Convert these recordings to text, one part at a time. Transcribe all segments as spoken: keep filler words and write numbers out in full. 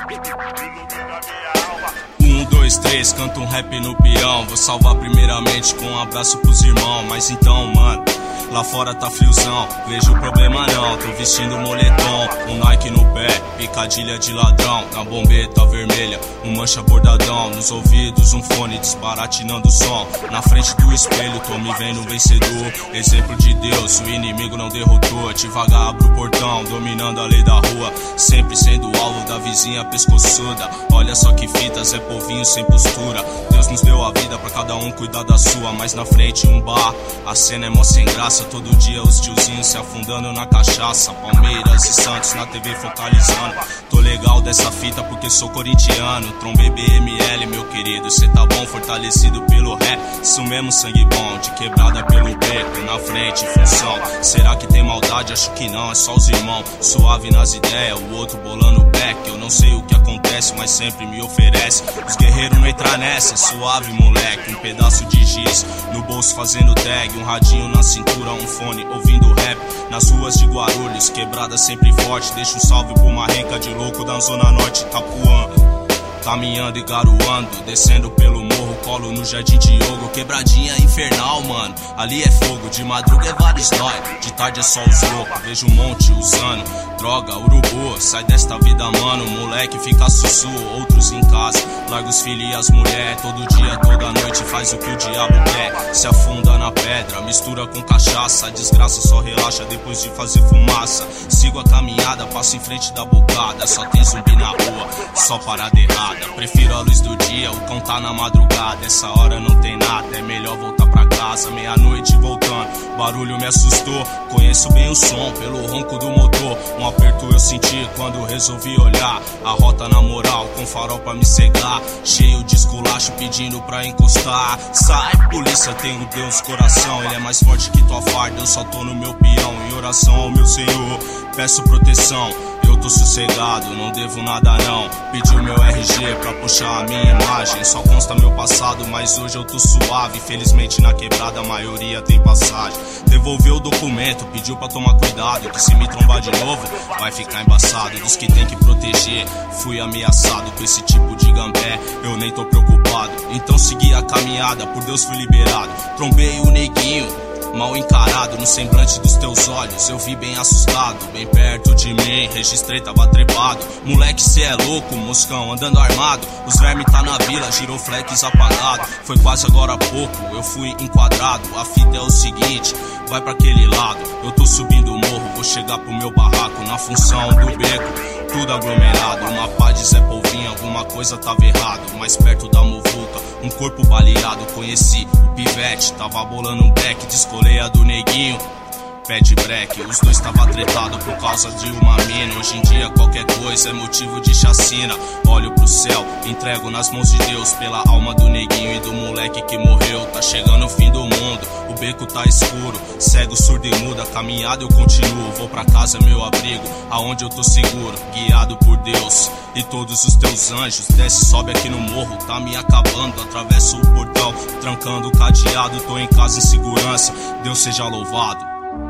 Um, dois, três, canto um rap no peão. Vou salvar primeiramente com um abraço pros irmãos. Mas então, mano, lá fora tá friozão, vejo problema não, tô vestindo moletom, um Nike no pé, picadilha de ladrão, na bombeta vermelha, um mancha bordadão, nos ouvidos um fone desbaratinando o som, na frente do espelho tô me vendo vencedor, exemplo de Deus, o inimigo não derrotou, devagar abro o portão, dominando a lei da rua, sempre sendo alvo da vizinha pescoçuda, olha só que fitas, é povinho sem postura, Deus nos deu a vida pra cada um cuidar da sua, mas na frente um bar, a cena é mó sem graça, todo dia os tiozinhos se afundando na cachaça, Palmeiras e Santos na T V focalizando. Tô legal dessa fita porque sou corintiano, trombei B M L, meu querido, cê tá bom, fortalecido pelo rap, isso mesmo, sangue bom, de quebrada pelo beco, na frente, função. Será que tem maldade? Acho que não, é só os irmãos, suave nas ideias, o outro bolando back. Eu não sei o que acontece, mas sempre me oferece. Os guerreiros não entram nessa, suave moleque, um pedaço de giz no bolso fazendo tag, um radinho na cintura, um fone ouvindo rap. Nas ruas de Guarulhos, quebrada sempre forte, deixa um salve pro marrenca de louco da zona norte, Itapuã. Caminhando e garoando, descendo pelo morro, colo no Jardim Diogo, quebradinha infernal, mano, ali é fogo, de madruga é vários nóis, de tarde é só os loucos, vejo um monte usando droga, urubu, sai desta vida, mano, moleque fica sussu, outros em casa, larga os filhos e as mulheres, todo dia, toda noite faz o que o diabo quer, se afunda na pedra, mistura com cachaça, a desgraça só relaxa depois de fazer fumaça, sigo a caminhada, passo em frente da bocada, só tem zumbi na rua, só parada errada. Prefiro a luz do dia, o cão tá na madrugada, essa hora não tem nada, é melhor voltar pra casa, meia-noite voltando, barulho me assustou, conheço bem o som pelo ronco do motor, um aperto eu senti quando resolvi olhar, a rota na moral com farol pra me cegar, cheio de esculacho pedindo pra encostar, sai polícia, tenho Deus coração, ele é mais forte que tua farda, eu só tô no meu peão, em oração ao meu Senhor, peço proteção. Eu tô sossegado, não devo nada não. Pedi o meu R G pra puxar a minha imagem. Só consta meu passado, mas hoje eu tô suave. Felizmente na quebrada a maioria tem passagem. Devolveu o documento, pediu pra tomar cuidado, que se me trombar de novo, vai ficar embaçado. Dos que tem que proteger, fui ameaçado com esse tipo de gambé, eu nem tô preocupado. Então segui a caminhada, por Deus fui liberado. Trombei o neguinho, mal encarado no semblante dos teus olhos, eu vi bem assustado, bem perto de mim, registrei, tava trepado. Moleque, cê é louco, moscão, andando armado, os vermes tá na vila, girou flex apagado. Foi quase agora há pouco, eu fui enquadrado, a fita é o seguinte, vai pra aquele lado, eu tô subindo o morro, vou chegar pro meu barraco, na função do beco, tudo aglomerado, uma pá de Zé Polvinho, alguma coisa tava errado, mais perto da muvuca, um corpo baleado, conheci o pivete, tava bolando um back, descolei a do neguinho, pé de break, os dois tava tretado por causa de uma mina, hoje em dia qualquer coisa é motivo de chacina, olho pro céu, entrego nas mãos de Deus, pela alma do neguinho e do moleque que morreu, tá chegando o fim do mundo, o beco tá escuro, cego, surdo e mudo, a caminhada eu continuo, vou pra casa meu abrigo, aonde eu tô seguro, guiado por Deus e todos os teus anjos, desce, sobe aqui no morro, tá me acabando, atravesso o portão, trancando o cadeado, tô em casa em segurança, Deus seja louvado.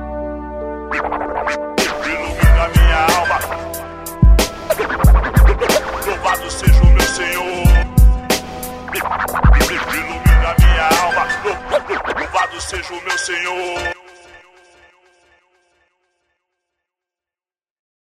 Ilumina minha alma, louvado seja o meu Senhor. Ilumina minha alma, louvado seja o meu Senhor.